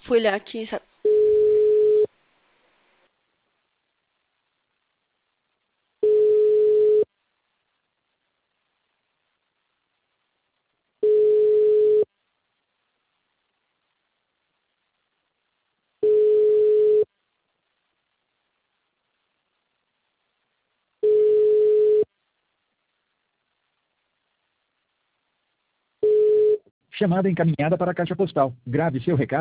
fui olhar aqui, sabe? Chamada encaminhada para a caixa postal. Grave seu recado.